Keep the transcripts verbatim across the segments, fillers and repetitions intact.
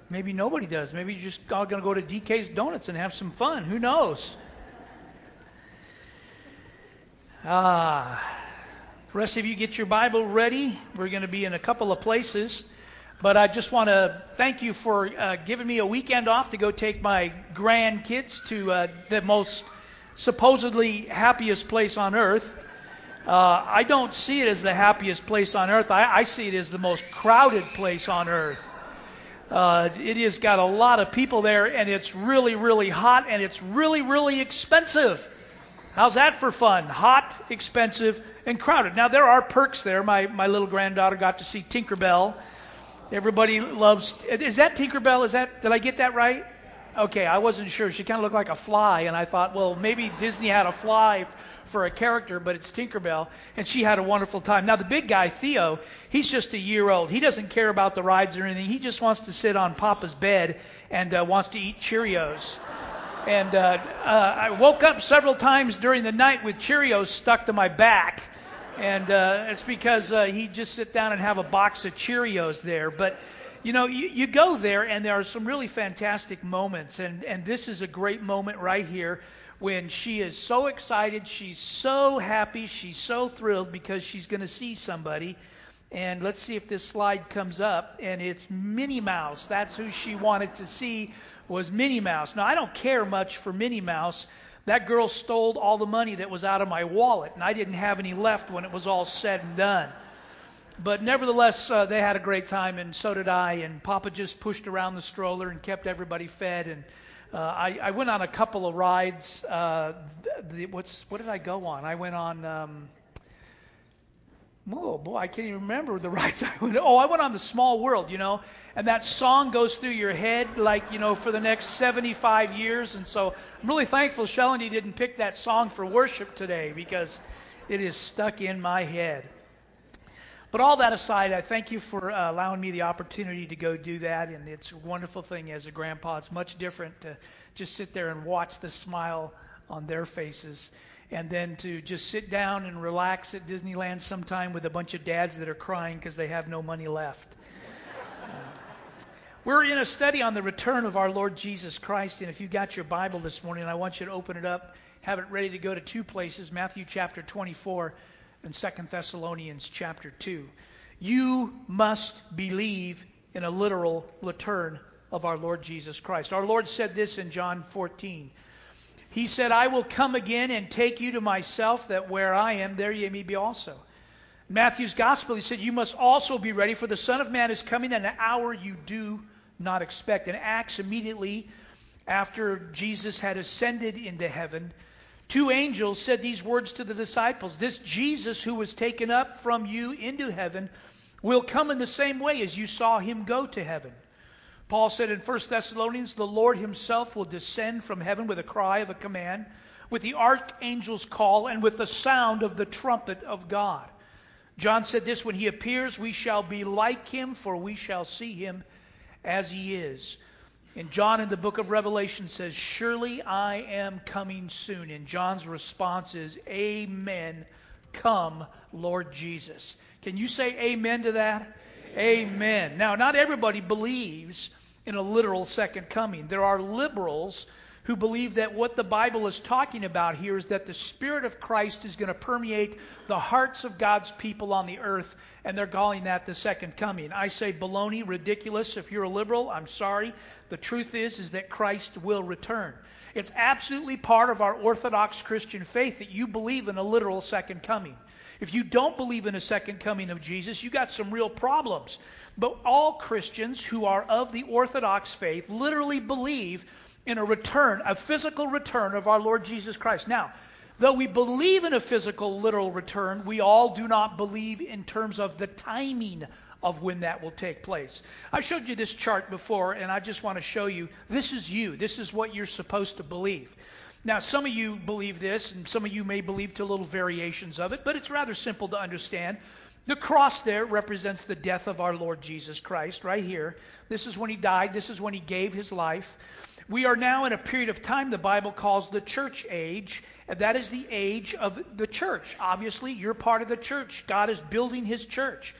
Maybe nobody does. Maybe you're just all going to go to D K's Donuts and have some fun. Who knows? Ah, the rest of you get your Bible ready. We're going to be in a couple of places. But I just want to thank you for uh, giving me a weekend off to go take my grandkids to uh, the most supposedly happiest place on earth. Uh, I don't see it as the happiest place on earth. I, I see it as the most crowded place on earth. Uh, it has got a lot of people there, and it's really, really hot, and it's really, really expensive. How's that for fun? Hot, expensive, and crowded. Now, there are perks there. My, my little granddaughter got to see Tinkerbell. Everybody loves... Is that Tinkerbell? Is that... Did I get that right? Okay, I wasn't sure. She kind of looked like a fly, and I thought, well, maybe Disney had a fly for a character, but it's Tinkerbell, and she had a wonderful time. Now, the big guy, Theo, he's just a year old. He doesn't care about the rides or anything. He just wants to sit on Papa's bed and uh, wants to eat Cheerios. And uh, uh, I woke up several times during the night with Cheerios stuck to my back. And uh, it's because uh, he'd just sit down and have a box of Cheerios there. But, you know, you, you go there, and there are some really fantastic moments. And, and this is a great moment right here when she is so excited, she's so happy, she's so thrilled because she's going to see somebody. And let's see if this slide comes up. And it's Minnie Mouse. That's who she wanted to see, was Minnie Mouse. Now, I don't care much for Minnie Mouse. That girl stole all the money that was out of my wallet, and I didn't have any left when it was all said and done. But nevertheless, uh, they had a great time, and so did I. And Papa just pushed around the stroller and kept everybody fed. And uh, I, I went on a couple of rides. Uh, the, what's what did I go on? I went on. Um, Oh, boy, I can't even remember the rides I went. Oh, I went on the Small World, you know, and that song goes through your head like, you know, for the next seventy-five years. And so I'm really thankful Shelly didn't pick that song for worship today because it is stuck in my head. But all that aside, I thank you for uh, allowing me the opportunity to go do that. And it's a wonderful thing as a grandpa. It's much different to just sit there and watch the smile on their faces. And then to just sit down and relax at Disneyland sometime with a bunch of dads that are crying because they have no money left. Uh, we're in a study on the return of our Lord Jesus Christ. And if you've got your Bible this morning, I want you to open it up, have it ready to go to two places, Matthew chapter twenty-four and Second Thessalonians chapter two. You must believe in a literal return of our Lord Jesus Christ. Our Lord said this in John fourteen. He said, I will come again and take you to myself, that where I am, there ye may be also. In Matthew's gospel, he said, you must also be ready, for the Son of Man is coming at an hour you do not expect. In Acts, immediately after Jesus had ascended into heaven, two angels said these words to the disciples, this Jesus who was taken up from you into heaven will come in the same way as you saw him go to heaven. Paul said in First Thessalonians, the Lord himself will descend from heaven with a cry of a command, with the archangel's call, and with the sound of the trumpet of God. John said this, when he appears, we shall be like him, for we shall see him as he is. And John in the book of Revelation says, surely I am coming soon. And John's response is, amen, come, Lord Jesus. Can you say amen to that? Amen. Now, not everybody believes in a literal second coming. There are liberals who believe that what the Bible is talking about here is that the Spirit of Christ is going to permeate the hearts of God's people on the earth, and they're calling that the second coming. I say baloney, ridiculous. If you're a liberal, I'm sorry. The truth is, is that Christ will return. It's absolutely part of our Orthodox Christian faith that you believe in a literal second coming. If you don't believe in a second coming of Jesus, you got some real problems. But all Christians who are of the Orthodox faith literally believe in a return, a physical return of our Lord Jesus Christ. Now, though we believe in a physical, literal return, we all do not believe in terms of the timing of when that will take place. I showed you this chart before, and I just want to show you, this is you. This is what you're supposed to believe. Now, some of you believe this, and some of you may believe to little variations of it, but it's rather simple to understand. The cross there represents the death of our Lord Jesus Christ, right here. This is when he died. This is when he gave his life. We are now in a period of time the Bible calls the church age, and that is the age of the church. Obviously, you're part of the church. God is building his church.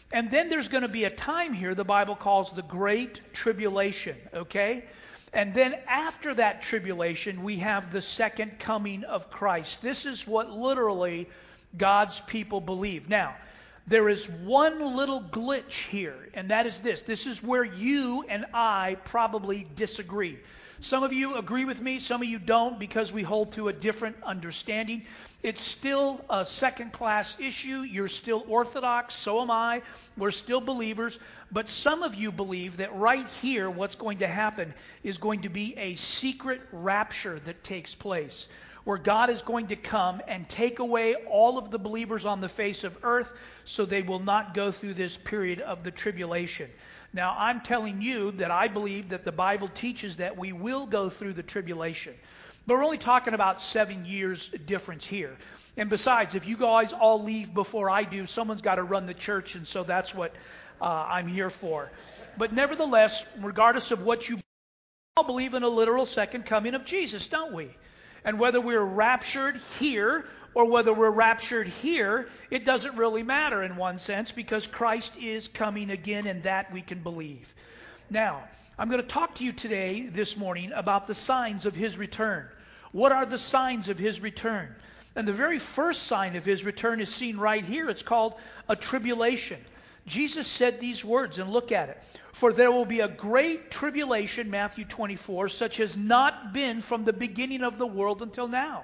And then there's going to be a time here the Bible calls the Great Tribulation, okay? And then after that tribulation, we have the second coming of Christ. This is what literally God's people believe. Now, there is one little glitch here, and that is this. This is where you and I probably disagree. Some of you agree with me, some of you don't, because we hold to a different understanding. It's still a second-class issue. You're still Orthodox, so am I. We're still believers. But some of you believe that right here what's going to happen is going to be a secret rapture that takes place, where God is going to come and take away all of the believers on the face of earth so they will not go through this period of the tribulation. Now, I'm telling you that I believe that the Bible teaches that we will go through the tribulation. But we're only talking about seven years difference here. And besides, if you guys all leave before I do, someone's got to run the church, and so that's what uh, I'm here for. But nevertheless, regardless of what you believe, we all believe in a literal second coming of Jesus, don't we? And whether we're raptured here or whether we're raptured here, it doesn't really matter in one sense, because Christ is coming again, and that we can believe. Now, I'm going to talk to you today, this morning, about the signs of His return. What are the signs of His return? And the very first sign of His return is seen right here. It's called a tribulation. Jesus said these words, and look at it. For there will be a great tribulation, Matthew twenty-four, such as not been from the beginning of the world until now.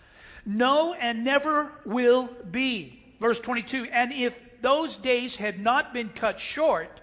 No, and never will be. Verse twenty-two, and if those days had not been cut short,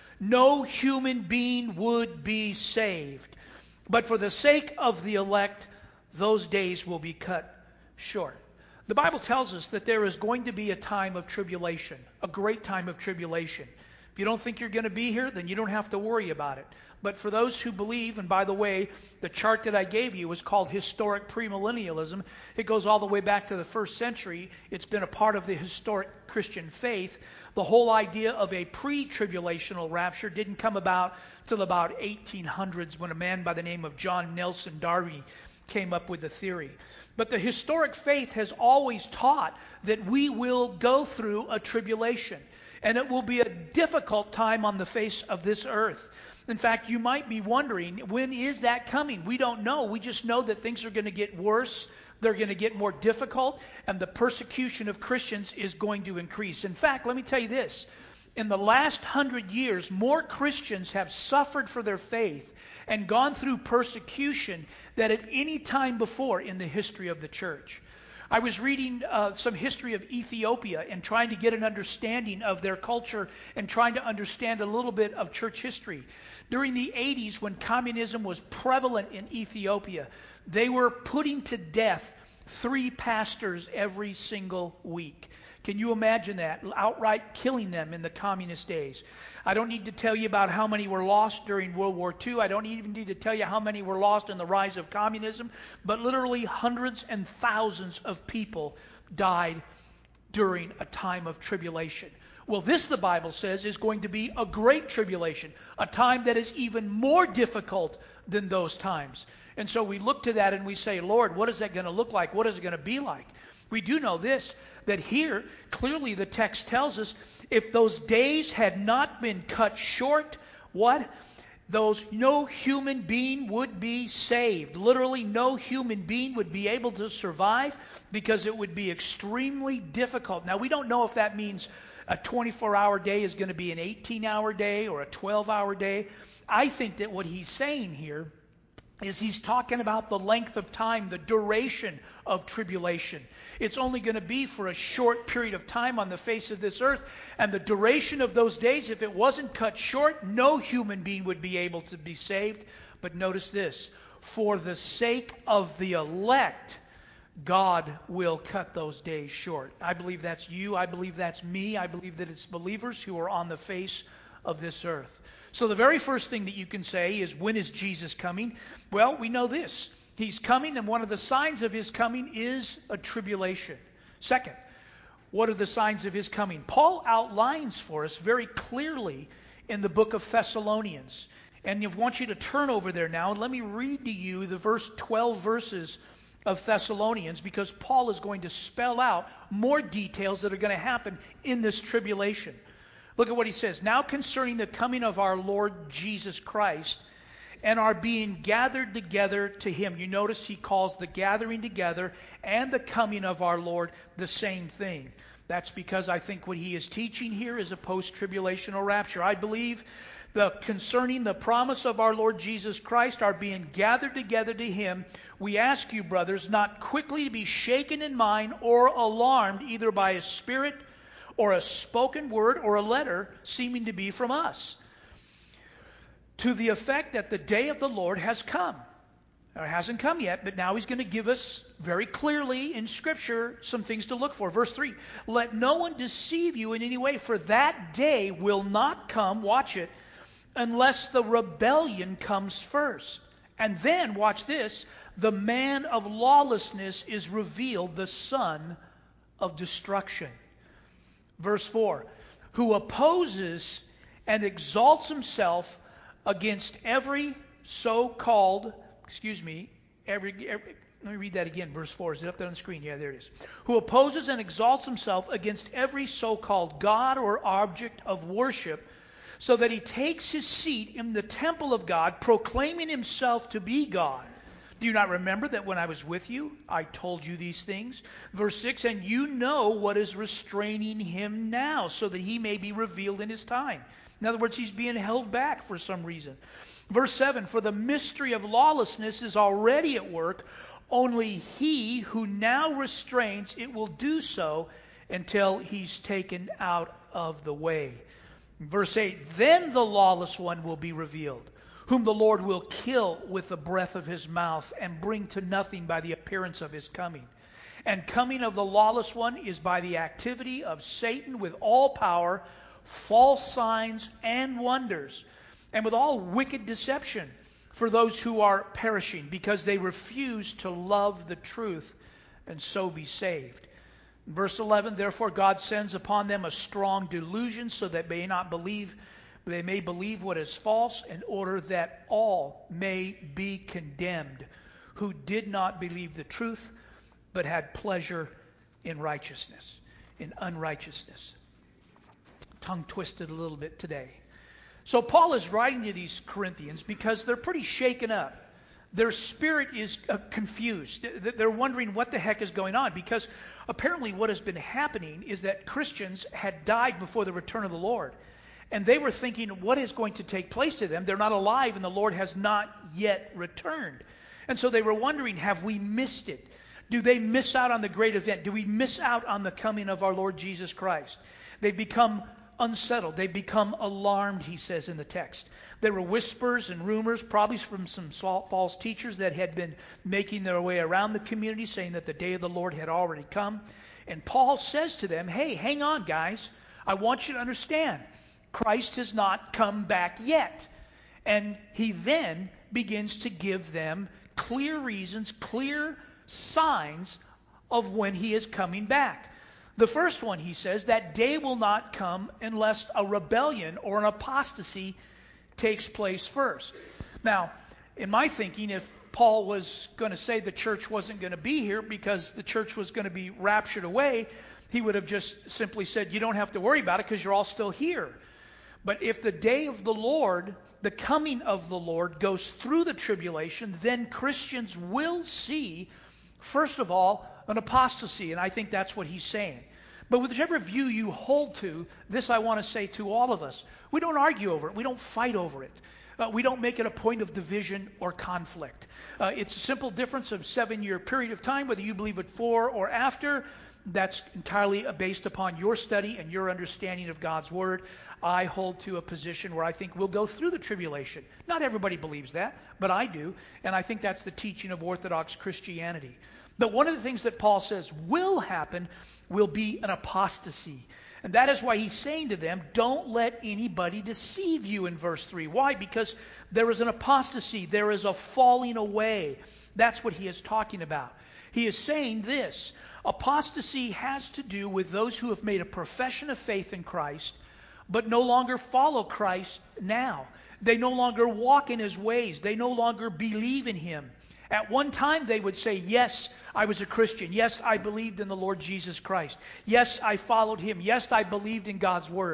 no human being would be saved. But for the sake of the elect, those days will be cut short. The Bible tells us that there is going to be a time of tribulation, a great time of tribulation. If you don't think you're going to be here, then you don't have to worry about it. But for those who believe, and by the way, the chart that I gave you was called historic premillennialism. It goes all the way back to the first century. It's been a part of the historic Christian faith. The whole idea of a pre-tribulational rapture didn't come about till about eighteen hundreds, when a man by the name of John Nelson Darby came up with the theory. But the historic faith has always taught that we will go through a tribulation, and it will be a difficult time on the face of this earth. In fact, you might be wondering, when is that coming? We don't know. We just know that things are going to get worse. They're going to get more difficult, and the persecution of Christians is going to increase. In fact, let me tell you this. In the last hundred years, more Christians have suffered for their faith and gone through persecution than at any time before in the history of the church. I was reading uh, some history of Ethiopia and trying to get an understanding of their culture and trying to understand a little bit of church history. During the eighties, when communism was prevalent in Ethiopia, they were putting to death three pastors every single week. Can you imagine that? Outright killing them in the communist days. I don't need to tell you about how many were lost during World War Two. I don't even need to tell you how many were lost in the rise of communism. But literally hundreds and thousands of people died during a time of tribulation. Well, this, the Bible says, is going to be a great tribulation, a time that is even more difficult than those times. And so we look to that and we say, Lord, what is that going to look like? What is it going to be like? We do know this, that here, clearly the text tells us, if those days had not been cut short, what? Those, no human being would be saved. Literally, no human being would be able to survive, because it would be extremely difficult. Now, we don't know if that means a twenty-four hour day is going to be an eighteen hour day or a twelve hour day. I think that what he's saying here is he's talking about the length of time, the duration of tribulation. It's only going to be for a short period of time on the face of this earth. And the duration of those days, if it wasn't cut short, no human being would be able to be saved. But notice this, for the sake of the elect, God will cut those days short. I believe that's you. I believe that's me. I believe that it's believers who are on the face of this earth. So the very first thing that you can say is, when is Jesus coming? Well, we know this. He's coming, and one of the signs of His coming is a tribulation. Second, what are the signs of His coming? Paul outlines for us very clearly in the book of Thessalonians. And I want you to turn over there now, and let me read to you the verse twelve verses of Thessalonians, because Paul is going to spell out more details that are going to happen in this tribulation. Look at what he says. Now concerning the coming of our Lord Jesus Christ and our being gathered together to him. You notice he calls the gathering together and the coming of our Lord the same thing. That's because I think what he is teaching here is a post-tribulational rapture. I believe the concerning the promise of our Lord Jesus Christ, our being gathered together to him, we ask you, brothers, not quickly to be shaken in mind or alarmed either by a spirit or a spoken word or a letter seeming to be from us, to the effect that the day of the Lord has come. It hasn't come yet, but now he's going to give us very clearly in Scripture some things to look for. Verse three, let no one deceive you in any way, for that day will not come, watch it, unless the rebellion comes first. And then, watch this, the man of lawlessness is revealed, the son of destruction. Verse four, who opposes and exalts himself against every so-called, excuse me, every, every, let me read that again, verse four. Is it up there on the screen? Yeah, there it is. Who opposes and exalts himself against every so-called God or object of worship, so that he takes his seat in the temple of God, proclaiming himself to be God. Do you not remember that when I was with you, I told you these things? Verse six, and you know what is restraining him now, so that he may be revealed in his time. In other words, he's being held back for some reason. Verse seven, for the mystery of lawlessness is already at work. Only he who now restrains it will do so until he's taken out of the way. Verse eight, then the lawless one will be revealed, whom the Lord will kill with the breath of his mouth and bring to nothing by the appearance of his coming. And coming of the lawless one is by the activity of Satan with all power, false signs and wonders, and with all wicked deception for those who are perishing, because they refuse to love the truth and so be saved. Verse eleven, therefore God sends upon them a strong delusion, so that they may not believe, they may believe what is false, in order that all may be condemned, who did not believe the truth, but had pleasure in righteousness, in unrighteousness. Tongue twisted a little bit today. So Paul is writing to these Corinthians because they're pretty shaken up. Their spirit is uh, confused. They're wondering what the heck is going on, because apparently what has been happening is that Christians had died before the return of the Lord. And they were thinking, what is going to take place to them? They're not alive and the Lord has not yet returned. And so they were wondering, have we missed it? Do they miss out on the great event? Do we miss out on the coming of our Lord Jesus Christ? They've become unsettled. They become alarmed, he says in the text. There were whispers and rumors, probably from some false teachers that had been making their way around the community, saying that the day of the Lord had already come. And Paul says to them, hey, hang on, guys. I want you to understand, Christ has not come back yet. And he then begins to give them clear reasons, clear signs of when he is coming back. The first one, he says, that day will not come unless a rebellion or an apostasy takes place first. Now, in my thinking, if Paul was going to say the church wasn't going to be here because the church was going to be raptured away, he would have just simply said, you don't have to worry about it because you're all still here. But if the day of the Lord, the coming of the Lord, goes through the tribulation, then Christians will see, first of all, an apostasy, and I think that's what he's saying. But whichever view you hold to, this I want to say to all of us. We don't argue over it. We don't fight over it. Uh, we don't make it a point of division or conflict. Uh, it's a simple difference of seven-year period of time, whether you believe it before or after. That's entirely based upon your study and your understanding of God's Word. I hold to a position where I think we'll go through the tribulation. Not everybody believes that, but I do. And I think that's the teaching of Orthodox Christianity. But one of the things that Paul says will happen will be an apostasy. And that is why he's saying to them, don't let anybody deceive you in verse three. Why? Because there is an apostasy. There is a falling away. That's what he is talking about. He is saying this. Apostasy has to do with those who have made a profession of faith in Christ, but no longer follow Christ now. They no longer walk in his ways. They no longer believe in him. At one time, they would say, yes, I was a Christian. Yes, I believed in the Lord Jesus Christ. Yes, I followed him. Yes, I believed in God's Word.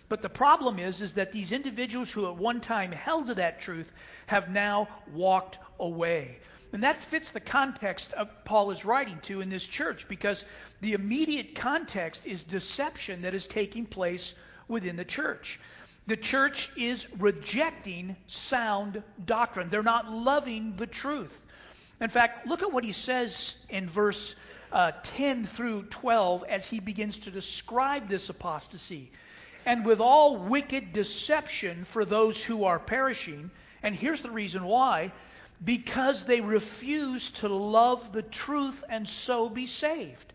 But the problem is, is that these individuals who at one time held to that truth have now walked away. And that fits the context of Paul is writing to in this church, because the immediate context is deception that is taking place within the church. The church is rejecting sound doctrine. They're not loving the truth. In fact, look at what he says in verse uh, ten through twelve as he begins to describe this apostasy. And with all wicked deception for those who are perishing, and here's the reason why, because they refuse to love the truth and so be saved.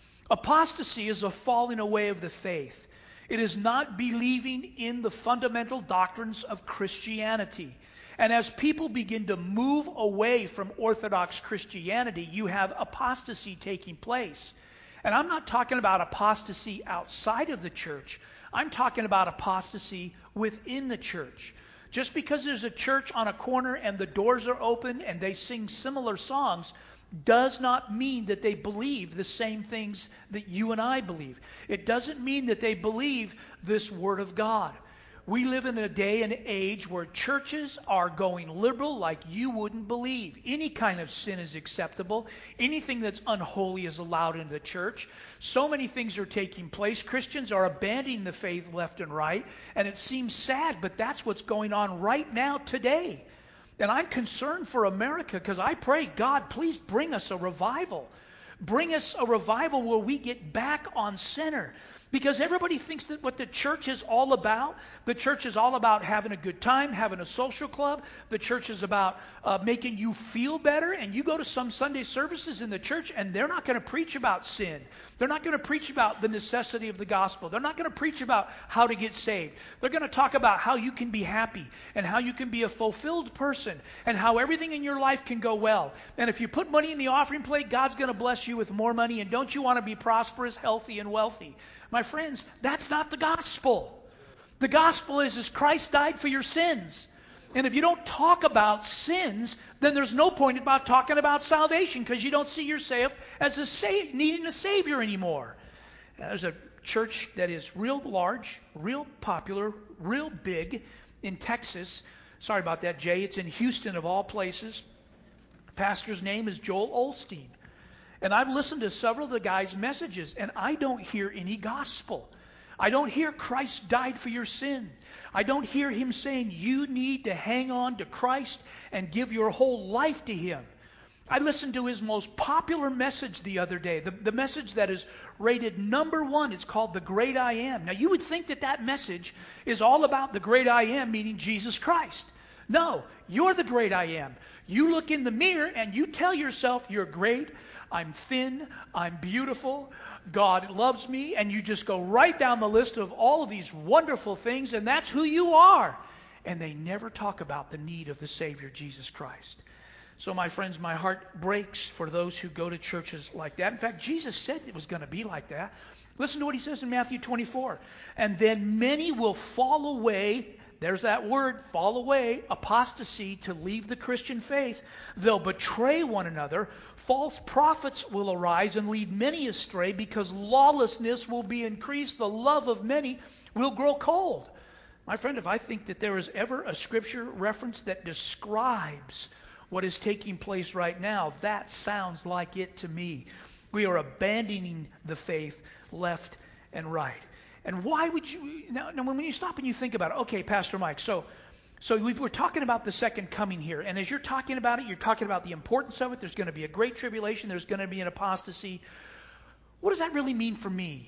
Apostasy is a falling away of the faith. It is not believing in the fundamental doctrines of Christianity. And as people begin to move away from Orthodox Christianity, you have apostasy taking place. And I'm not talking about apostasy outside of the church. I'm talking about apostasy within the church. Just because there's a church on a corner and the doors are open and they sing similar songs does not mean that they believe the same things that you and I believe. It doesn't mean that they believe this Word of God. We live in a day and age where churches are going liberal like you wouldn't believe. Any kind of sin is acceptable. Anything that's unholy is allowed in the church. So many things are taking place. Christians are abandoning the faith left and right. And it seems sad, but that's what's going on right now today. And I'm concerned for America because I pray, God, please bring us a revival. Bring us a revival where we get back on center. Because everybody thinks that what the church is all about, the church is all about having a good time, having a social club. The church is about uh, making you feel better. And you go to some Sunday services in the church and they're not going to preach about sin. They're not going to preach about the necessity of the gospel. They're not going to preach about how to get saved. They're going to talk about how you can be happy and how you can be a fulfilled person and how everything in your life can go well. And if you put money in the offering plate, God's going to bless you with more money. And don't you want to be prosperous, healthy, and wealthy? My friends, that's not the gospel. The gospel is, is Christ died for your sins. And if you don't talk about sins, then there's no point about talking about salvation because you don't see yourself as a sa- needing a Savior anymore. Now, there's a church that is real large, real popular, real big in Texas. Sorry about that, Jay. It's in Houston of all places. The pastor's name is Joel Osteen. And I've listened to several of the guys' messages, and I don't hear any gospel. I don't hear Christ died for your sin. I don't hear him saying you need to hang on to Christ and give your whole life to him. I listened to his most popular message the other day, the, the message that is rated number one. It's called The Great I Am. Now, you would think that that message is all about the Great I Am, meaning Jesus Christ. No, you're the Great I Am. You look in the mirror and you tell yourself you're great, I'm thin, I'm beautiful, God loves me, and you just go right down the list of all of these wonderful things, and that's who you are. And they never talk about the need of the Savior, Jesus Christ. So, my friends, my heart breaks for those who go to churches like that. In fact, Jesus said it was going to be like that. Listen to what he says in Matthew twenty-four. And then many will fall away. There's that word, fall away, apostasy, to leave the Christian faith. They'll betray one another. False prophets will arise and lead many astray because lawlessness will be increased. The love of many will grow cold. My friend, if I think that there is ever a scripture reference that describes what is taking place right now, that sounds like it to me. We are abandoning the faith left and right. And why would you, now, now when you stop and you think about it, okay, Pastor Mike, so so we we're talking about the second coming here. And as you're talking about it, you're talking about the importance of it. There's going to be a great tribulation. There's going to be an apostasy. What does that really mean for me?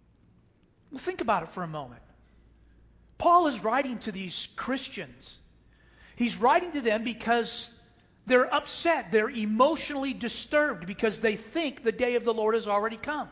Well, think about it for a moment. Paul is writing to these Christians. He's writing to them because they're upset. They're emotionally disturbed because they think the day of the Lord has already come.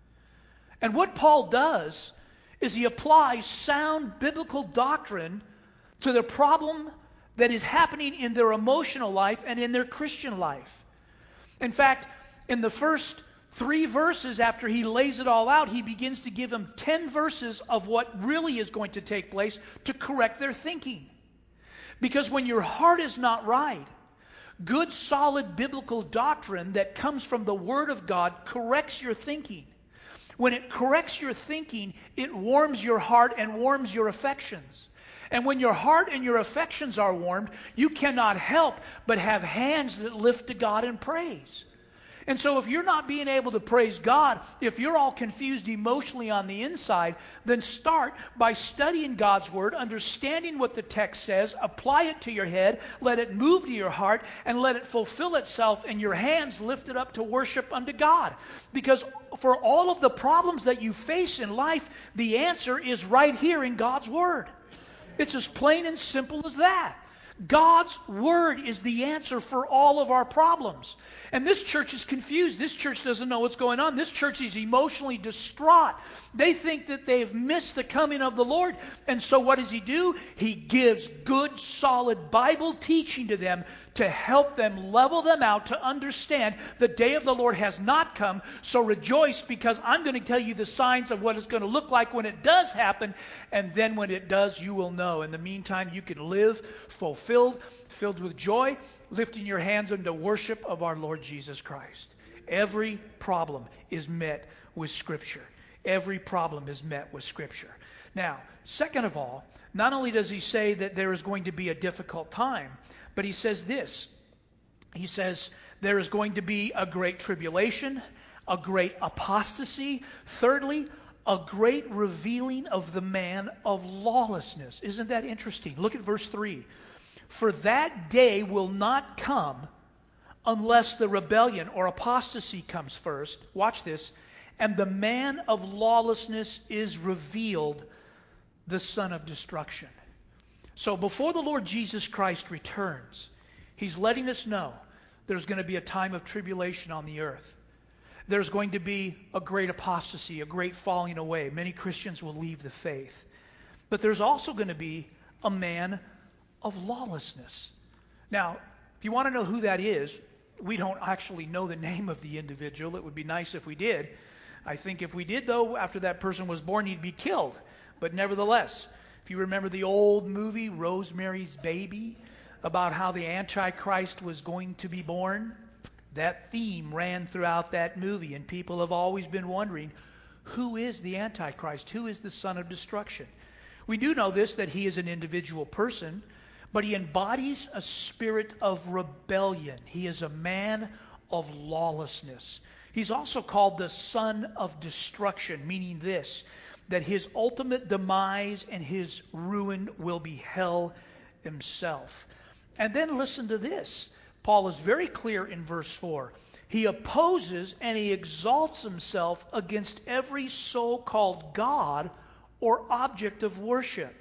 And what Paul does is he applies sound biblical doctrine to the problem that is happening in their emotional life and in their Christian life. In fact, in the first three verses after he lays it all out, he begins to give them ten verses of what really is going to take place to correct their thinking. Because when your heart is not right, good, solid biblical doctrine that comes from the Word of God corrects your thinking. When it corrects your thinking, it warms your heart and warms your affections. And when your heart and your affections are warmed, you cannot help but have hands that lift to God in praise. And so if you're not being able to praise God, if you're all confused emotionally on the inside, then start by studying God's Word, understanding what the text says, apply it to your head, let it move to your heart, and let it fulfill itself in your hands lifted up to worship unto God. Because for all of the problems that you face in life, the answer is right here in God's Word. It's as plain and simple as that. God's Word is the answer for all of our problems. And this church is confused. This church doesn't know what's going on. This church is emotionally distraught. They think that they've missed the coming of the Lord. And so what does He do? He gives good, solid Bible teaching to them to help them level them out to understand the day of the Lord has not come. So rejoice, because I'm going to tell you the signs of what it's going to look like when it does happen. And then when it does, you will know. In the meantime, you can live fulfilled, filled with joy, lifting your hands unto worship of our Lord Jesus Christ. Every problem is met with Scripture. Every problem is met with Scripture. Now, second of all, not only does he say that there is going to be a difficult time, but he says this. He says there is going to be a great tribulation, a great apostasy. Thirdly, a great revealing of the man of lawlessness. Isn't that interesting? Look at verse three. For that day will not come unless the rebellion or apostasy comes first. Watch this. And the man of lawlessness is revealed, the son of destruction. So before the Lord Jesus Christ returns, He's letting us know there's going to be a time of tribulation on the earth. There's going to be a great apostasy, a great falling away. Many Christians will leave the faith. But there's also going to be a man of lawlessness. Now, if you want to know who that is, we don't actually know the name of the individual. It would be nice if we did. I think if we did, though, after that person was born, he'd be killed. But nevertheless, if you remember the old movie, Rosemary's Baby, about how the Antichrist was going to be born, that theme ran throughout that movie, and people have always been wondering, who is the Antichrist? Who is the son of destruction? We do know this, that he is an individual person, but he embodies a spirit of rebellion. He is a man of lawlessness. He's also called the son of destruction, meaning this, that his ultimate demise and his ruin will be hell himself. And then listen to this. Paul is very clear in verse four. He opposes and he exalts himself against every so-called God or object of worship,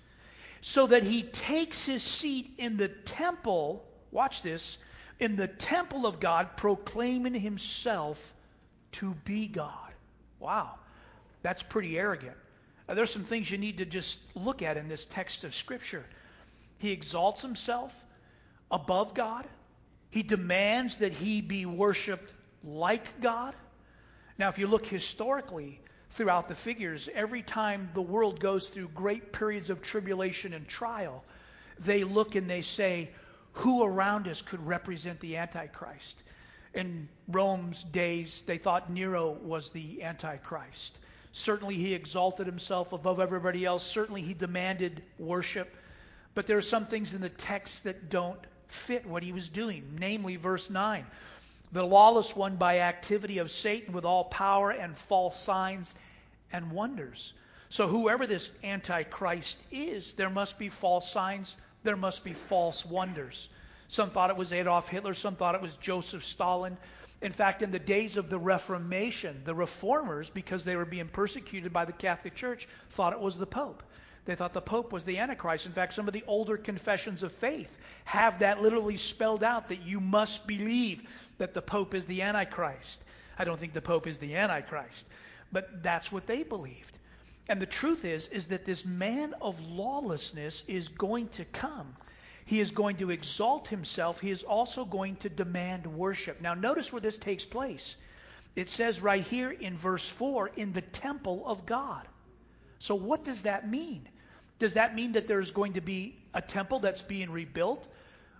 so that he takes his seat in the temple, watch this, in the temple of God, proclaiming himself to be God. Wow, that's pretty arrogant. Now, there's some things you need to just look at in this text of Scripture. He exalts himself above God. He demands that he be worshiped like God. Now, if you look historically throughout the figures, every time the world goes through great periods of tribulation and trial, they look and they say, who around us could represent the Antichrist? In Rome's days, they thought Nero was the Antichrist. Certainly he exalted himself above everybody else. Certainly he demanded worship. But there are some things in the text that don't fit what he was doing. Namely, verse nine. The lawless one by activity of Satan with all power and false signs and wonders. So whoever this Antichrist is, there must be false signs. There must be false wonders. Some thought it was Adolf Hitler. Some thought it was Joseph Stalin. In fact, in the days of the Reformation, the reformers, because they were being persecuted by the Catholic Church, thought it was the Pope. They thought the Pope was the Antichrist. In fact, some of the older confessions of faith have that literally spelled out, that you must believe that the Pope is the Antichrist. I don't think the Pope is the Antichrist, but that's what they believed. And the truth is, is that this man of lawlessness is going to come. He is going to exalt himself. He is also going to demand worship. Now, notice where this takes place. It says right here in verse four, in the temple of God. So what does that mean? Does that mean that there's going to be a temple that's being rebuilt?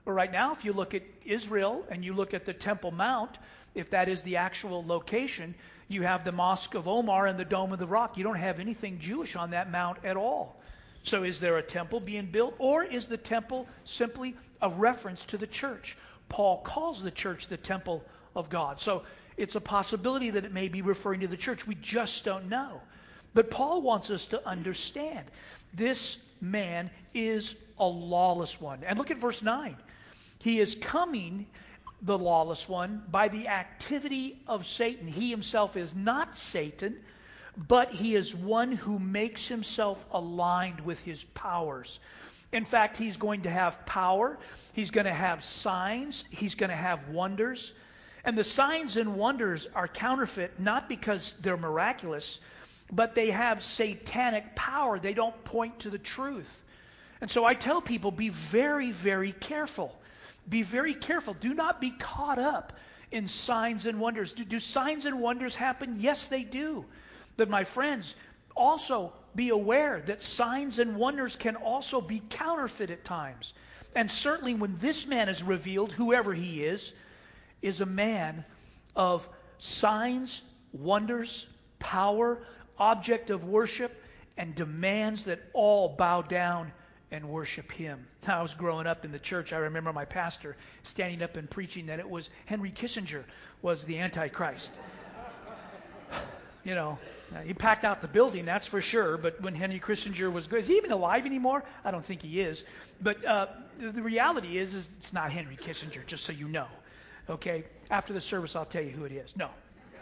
But right now, if you look at Israel and you look at the Temple Mount, if that is the actual location, you have the Mosque of Omar and the Dome of the Rock. You don't have anything Jewish on that mount at all. So is there a temple being built, or is the temple simply a reference to the church? Paul calls the church the temple of God. So it's a possibility that it may be referring to the church. We just don't know. But Paul wants us to understand this man is a lawless one. And look at verse nine. He is coming, the lawless one, by the activity of Satan. He himself is not Satan, but he is one who makes himself aligned with his powers. In fact, he's going to have power. He's going to have signs. He's going to have wonders. And the signs and wonders are counterfeit, not because they're miraculous, but they have satanic power. They don't point to the truth. And so I tell people, be very, very careful. Be very careful. Do not be caught up in signs and wonders. Do, do signs and wonders happen? Yes, they do. But my friends, also be aware that signs and wonders can also be counterfeit at times. And certainly when this man is revealed, whoever he is, is a man of signs, wonders, power, object of worship, and demands that all bow down and worship him. I was growing up in the church. I remember my pastor standing up and preaching that it was Henry Kissinger was the Antichrist. You know, he packed out the building, that's for sure. But when Henry Kissinger was good, is he even alive anymore? I don't think he is. But uh, the, the reality is, is it's not Henry Kissinger, just so you know. Okay? After the service, I'll tell you who it is. No.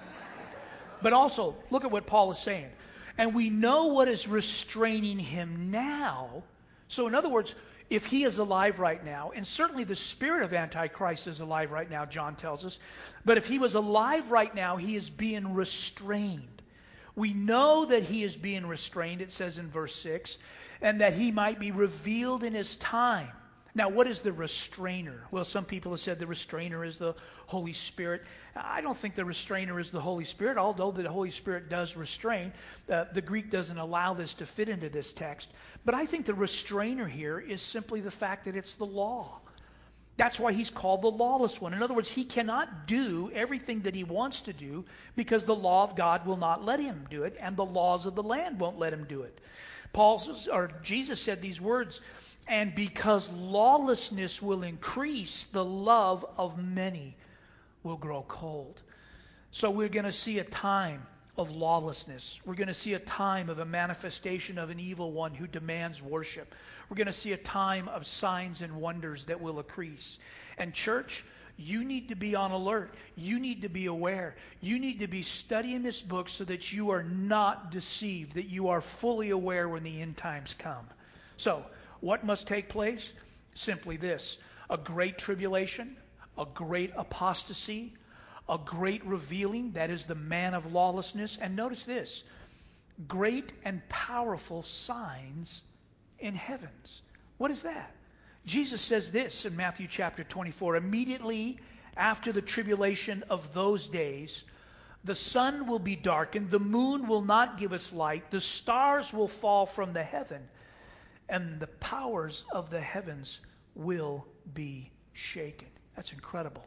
But also, look at what Paul is saying. And we know what is restraining him now. So in other words, if he is alive right now, and certainly the spirit of Antichrist is alive right now, John tells us, but if he was alive right now, he is being restrained. We know that he is being restrained, it says in verse six, and that he might be revealed in his time. Now, what is the restrainer? Well, some people have said the restrainer is the Holy Spirit. I don't think the restrainer is the Holy Spirit, although the Holy Spirit does restrain. Uh, the Greek doesn't allow this to fit into this text. But I think the restrainer here is simply the fact that it's the law. That's why he's called the lawless one. In other words, he cannot do everything that he wants to do because the law of God will not let him do it, and the laws of the land won't let him do it. Paul or Jesus said these words, and because lawlessness will increase, the love of many will grow cold. So we're going to see a time of lawlessness. We're going to see a time of a manifestation of an evil one who demands worship. We're going to see a time of signs and wonders that will increase. And church, you need to be on alert. You need to be aware. You need to be studying this book so that you are not deceived, that you are fully aware when the end times come. So, what must take place? Simply this: a great tribulation, a great apostasy, a great revealing, that is the man of lawlessness. And notice this: great and powerful signs in heavens. What is that? Jesus says this in Matthew chapter twenty-four, immediately after the tribulation of those days, the sun will be darkened, the moon will not give its light, the stars will fall from the heaven, and the powers of the heavens will be shaken. That's incredible.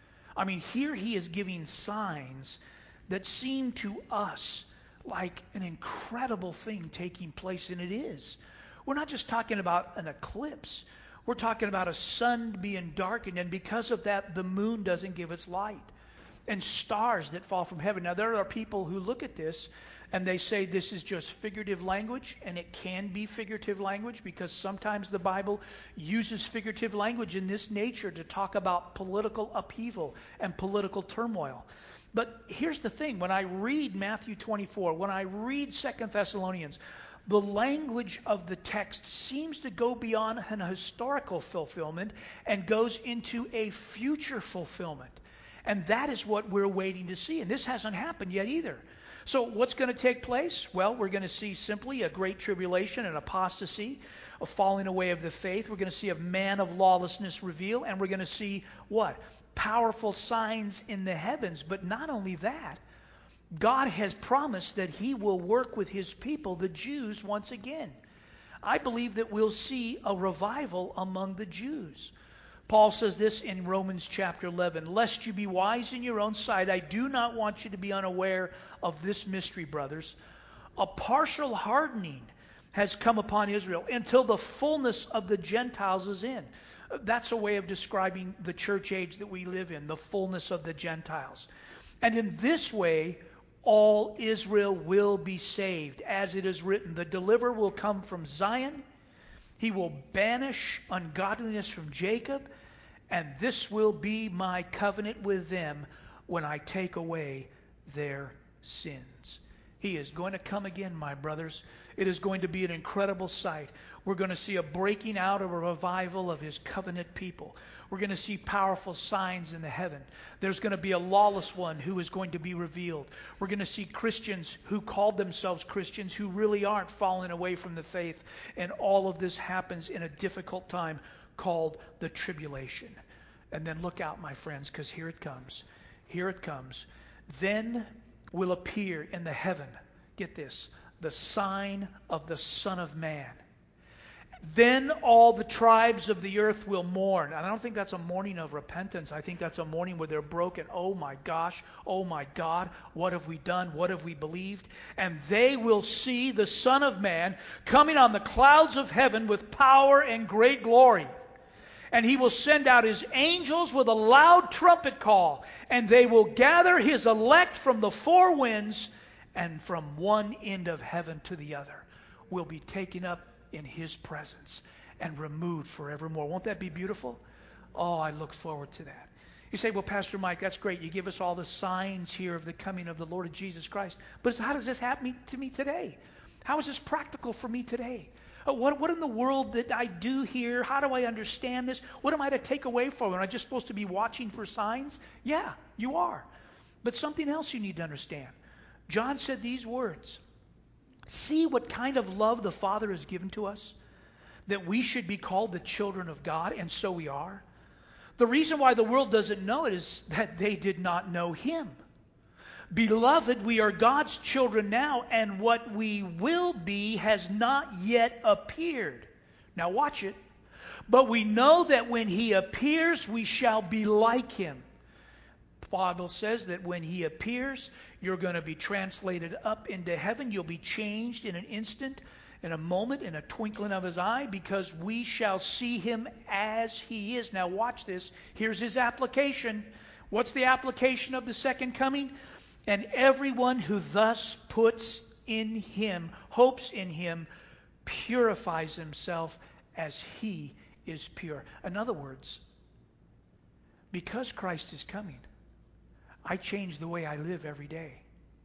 I mean, here he is giving signs that seem to us like an incredible thing taking place, and it is. We're not just talking about an eclipse. We're talking about a sun being darkened, and because of that, the moon doesn't give its light. And stars that fall from heaven. Now, there are people who look at this and they say this is just figurative language, and it can be figurative language because sometimes the Bible uses figurative language in this nature to talk about political upheaval and political turmoil. But here's the thing. When I read Matthew twenty-four, when I read Second Thessalonians, the language of the text seems to go beyond an historical fulfillment and goes into a future fulfillment. And that is what we're waiting to see. And this hasn't happened yet either. So what's going to take place? Well, we're going to see simply a great tribulation, an apostasy, a falling away of the faith. We're going to see a man of lawlessness revealed. And we're going to see what? Powerful signs in the heavens. But not only that, God has promised that he will work with his people, the Jews, once again. I believe that we'll see a revival among the Jews. Paul says this in Romans chapter eleven, lest you be wise in your own sight, I do not want you to be unaware of this mystery, brothers. A partial hardening has come upon Israel until the fullness of the Gentiles is in. That's a way of describing the church age that we live in, the fullness of the Gentiles. And in this way, all Israel will be saved. As it is written, the deliverer will come from Zion. He will banish ungodliness from Jacob. And this will be my covenant with them when I take away their sins. He is going to come again, my brothers. It is going to be an incredible sight. We're going to see a breaking out of a revival of His covenant people. We're going to see powerful signs in the heaven. There's going to be a lawless one who is going to be revealed. We're going to see Christians who called themselves Christians who really aren't falling away from the faith. And all of this happens in a difficult time called the tribulation. And then look out, my friends, because here it comes. Here it comes. Then will appear in the heaven, get this, the sign of the Son of Man. Then all the tribes of the earth will mourn. And I don't think that's a mourning of repentance. I think that's a mourning where they're broken. Oh my gosh, oh my God, what have we done? What have we believed? And they will see the Son of Man coming on the clouds of heaven with power and great glory. And He will send out His angels with a loud trumpet call, and they will gather His elect from the four winds, and from one end of heaven to the other will be taken up in His presence and removed forevermore. Won't that be beautiful? Oh, I look forward to that. You say, well, Pastor Mike, that's great. You give us all the signs here of the coming of the Lord Jesus Christ. But how does this happen to me today? How is this practical for me today? What, what in the world did I do here? How do I understand this? What am I to take away from it? Am I just supposed to be watching for signs? Yeah, you are. But something else you need to understand. John said these words. See what kind of love the Father has given to us, that we should be called the children of God, and so we are. The reason why the world doesn't know it is that they did not know Him. Beloved, we are God's children now, and what we will be has not yet appeared. Now watch it. But we know that when He appears, we shall be like Him. The Bible says that when He appears, you're going to be translated up into heaven. You'll be changed in an instant, in a moment, in a twinkling of His eye, because we shall see Him as He is. Now watch this. Here's His application. What's the application of the second coming? And everyone who thus puts in Him, hopes in Him, purifies himself as He is pure. In other words, because Christ is coming, I change the way I live every day.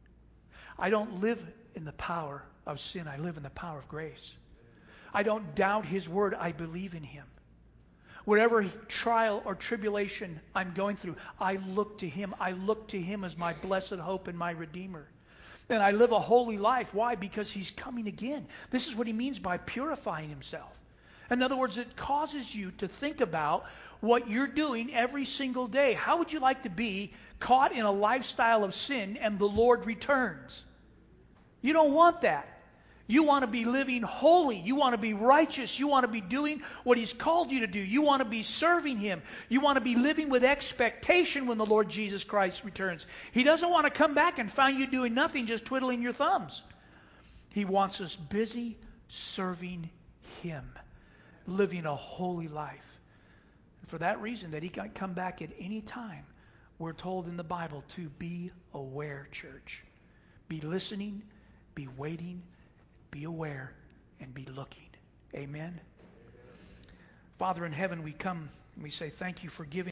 I don't live in the power of sin. I live in the power of grace. I don't doubt His word. I believe in Him. Whatever trial or tribulation I'm going through, I look to Him. I look to Him as my blessed hope and my Redeemer. And I live a holy life. Why? Because He's coming again. This is what He means by purifying Himself. In other words, it causes you to think about what you're doing every single day. How would you like to be caught in a lifestyle of sin and the Lord returns? You don't want that. You want to be living holy. You want to be righteous. You want to be doing what He's called you to do. You want to be serving Him. You want to be living with expectation when the Lord Jesus Christ returns. He doesn't want to come back and find you doing nothing, just twiddling your thumbs. He wants us busy serving Him, living a holy life. And for that reason, that He can come back at any time, we're told in the Bible to be aware, church. Be listening, be waiting, be aware, and be looking. Amen. Father in heaven, we come and we say thank You for giving